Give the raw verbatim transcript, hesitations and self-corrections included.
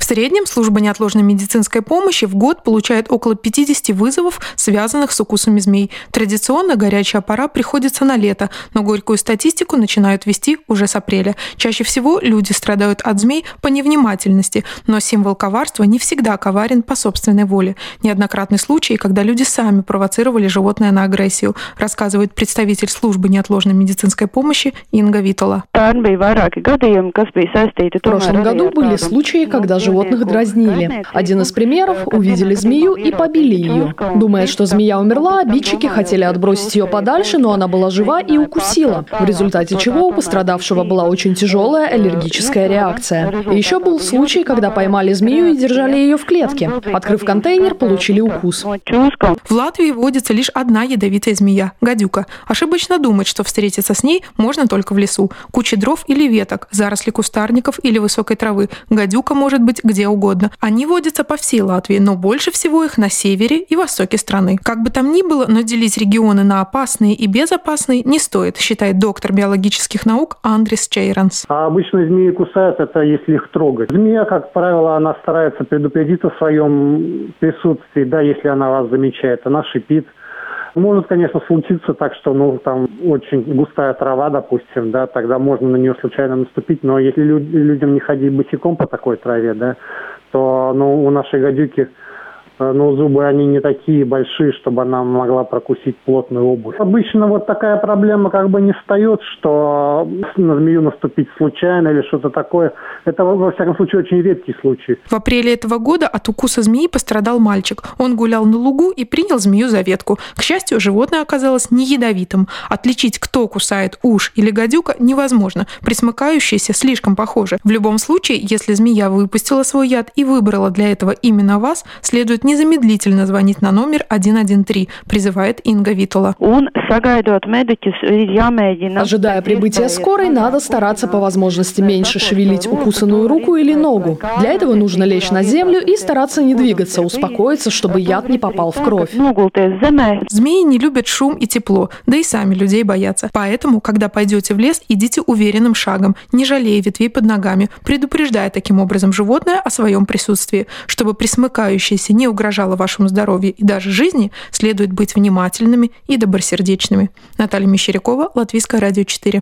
среднем служба неотложной медицинской помощи в год получает около пятьдесят вызовов, связанных с укусами змей. Традиционно горячая пора приходится на лето, но горькую статистику начинают вести уже с апреля. Чаще всего люди страдают от змей по невнимательности, но символ коварства не всегда коварен по собственной воле. Неоднократны случаи, когда люди сами провоцировали животное на агрессию, рассказывает представитель службы неотложной медицинской помощи Инга Витола. В прошлом году были случаи, когда животных дразнили. Один из примеров – увидели змею и побили ее. Думая, что змея умерла, обидчики хотели отбросить ее подальше, но она была жива и укусила, в результате чего у пострадавшего была очень тяжелая аллергическая реакция. И еще был случай, когда поймали змею и держали ее в клетке. Открыв контейнер, получили укус. В Латвии водится лишь одна ядовитая змея – гадюка. Ошибочно думать, что встретиться с ней можно только в лесу. Куча дров или веток, заросли кустарников или высокой травы. Гадюка может быть где угодно. Они водятся по всей Латвии, но больше всего их на севере и востоке страны. Как бы там ни было, но делить регионы на опасные и безопасные не стоит, считает доктор биологических наук Андрис Чейранс. А обычно змеи кусают, это если их трогать. Змея, как правило, она старается предупредить о своем присутствии, да, если она вас замечает, она шипит. Может, конечно, случиться так, что, ну, там очень густая трава, допустим, да, тогда можно на нее случайно наступить, но если лю- людям не ходить босиком по такой траве, да, то, ну, у нашей гадюки, ну, зубы, они не такие большие, чтобы она могла прокусить плотную обувь. Обычно вот такая проблема как бы не встает, что на змею наступить случайно или что-то такое. Это, во всяком случае, очень редкий случай. В апреле этого года от укуса змеи пострадал мальчик. Он гулял на лугу и принял змею за ветку. К счастью, животное оказалось не ядовитым. Отличить, кто кусает, уж или гадюка, невозможно. Присмыкающиеся слишком похожи. В любом случае, если змея выпустила свой яд и выбрала для этого именно вас, следует незамедлительно звонить на номер один один три, призывает Инга Витола. Ожидая прибытия скорой, надо стараться по возможности меньше шевелить укусанную руку или ногу. Для этого нужно лечь на землю и стараться не двигаться, успокоиться, чтобы яд не попал в кровь. Змеи не любят шум и тепло, да и сами людей боятся. Поэтому, когда пойдете в лес, идите уверенным шагом, не жалея ветвей под ногами, предупреждая таким образом животное о своем присутствии. Чтобы присмыкающееся не угрожало вашему здоровью и даже жизни, следует быть внимательными и добросердечными. Наталья Мещерякова, Латвийское радио четыре.